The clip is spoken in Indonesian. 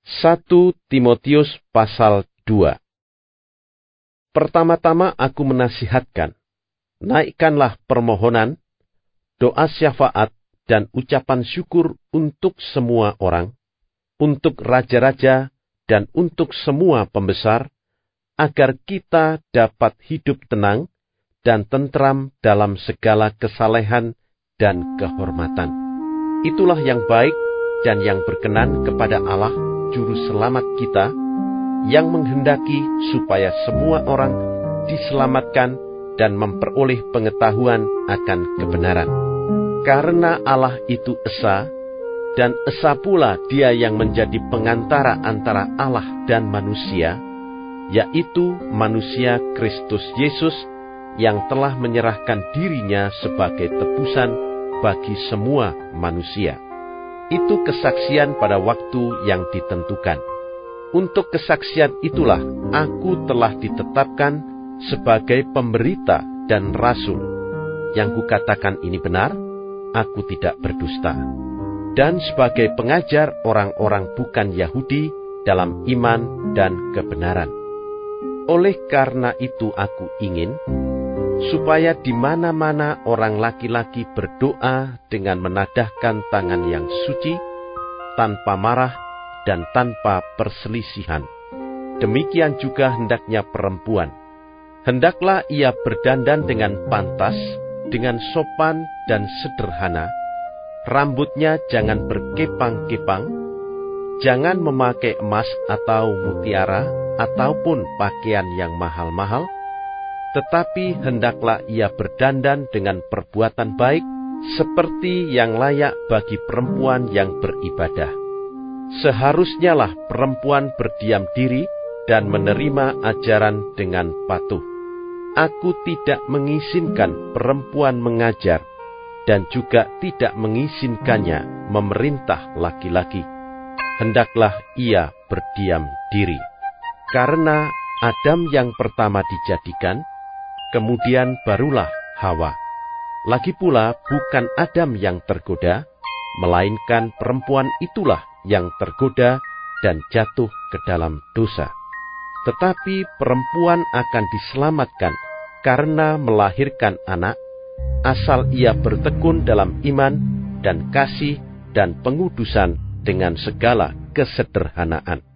1 Timotius pasal 2. Pertama-tama aku menasihatkan, naikkanlah permohonan, doa syafaat, dan ucapan syukur untuk semua orang, untuk raja-raja, dan untuk semua pembesar, agar kita dapat hidup tenang dan tentram dalam segala kesalehan dan kehormatan. Itulah yang baik dan yang berkenan kepada Allah, Juru Selamat kita, yang menghendaki supaya semua orang diselamatkan dan memperoleh pengetahuan akan kebenaran. Karena Allah itu esa, dan esa pula Dia yang menjadi pengantara antara Allah dan manusia, yaitu manusia Kristus Yesus yang telah menyerahkan dirinya sebagai tebusan bagi semua manusia. Itu kesaksian pada waktu yang ditentukan. Untuk kesaksian itulah aku telah ditetapkan sebagai pemberita dan rasul. Yang kukatakan ini benar, aku tidak berdusta. Dan sebagai pengajar orang-orang bukan Yahudi dalam iman dan kebenaran. Oleh karena itu aku ingin supaya di mana-mana orang laki-laki berdoa dengan menadahkan tangan yang suci, tanpa marah dan tanpa perselisihan. Demikian juga hendaknya perempuan. Hendaklah ia berdandan dengan pantas, dengan sopan dan sederhana. Rambutnya jangan berkepang-kepang, jangan memakai emas atau mutiara, ataupun pakaian yang mahal-mahal, tetapi hendaklah ia berdandan dengan perbuatan baik, seperti yang layak bagi perempuan yang beribadah. Seharusnyalah perempuan berdiam diri dan menerima ajaran dengan patuh. Aku tidak mengizinkan perempuan mengajar, dan juga tidak mengizinkannya memerintah laki-laki. Hendaklah ia berdiam diri. Karena Adam yang pertama dijadikan, kemudian barulah Hawa. Lagi pula bukan Adam yang tergoda, melainkan perempuan itulah yang tergoda dan jatuh ke dalam dosa. Tetapi perempuan akan diselamatkan karena melahirkan anak, asal ia bertekun dalam iman dan kasih dan pengudusan dengan segala kesederhanaan.